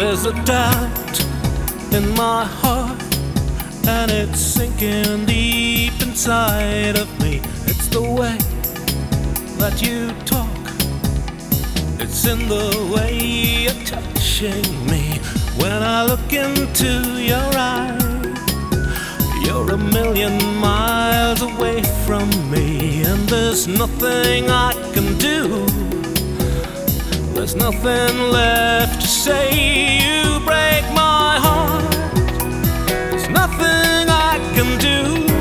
There's a doubt in my heart, and it's sinking deep inside of me. It's the way that you talk, it's in the way you're touching me. When I look into your eyes, you're a million miles away from me, and there's nothing I can do. There's nothing left to say. You break my heart. There's nothing I can do.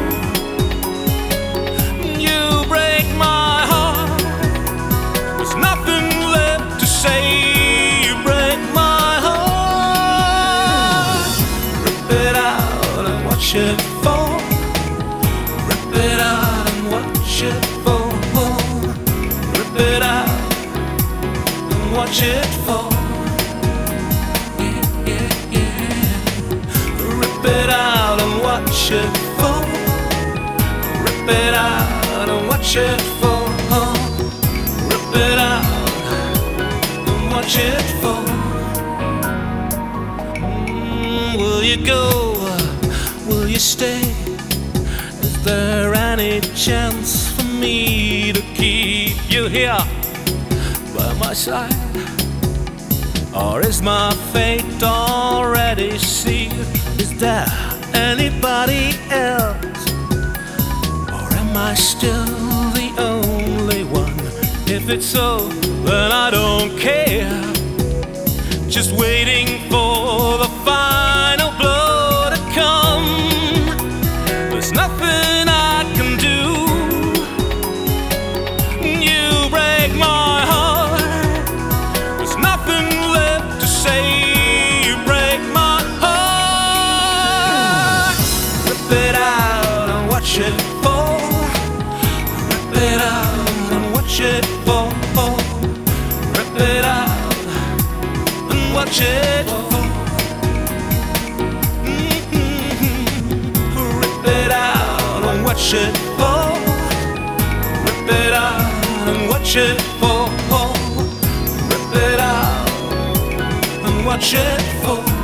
You break my heart. There's nothing left to say. You break my heart. Rip it out and watch it fall. Rip it out and watch it fall. Rip it out. Watch it fall. Yeah, yeah, yeah. Rip it out and watch it fall. Rip it out and watch it fall. Rip it out and watch it fall. Will you go? Will you stay? Is there any chance for me to keep you here by my side? Or is my fate already sealed? Is there anybody else? Or am I still the only one? If it's so, then I don't care. Just waiting for the final blow to come. There's nothing I can do. You break my heart. There's nothing left to say. You break my heart. Rip it out and watch it fall. Rip it out and watch it fall. Rip it out and watch it fall. Rip it out and watch it fall. Rip it out and watch it fall. Rip it out and watch it fall.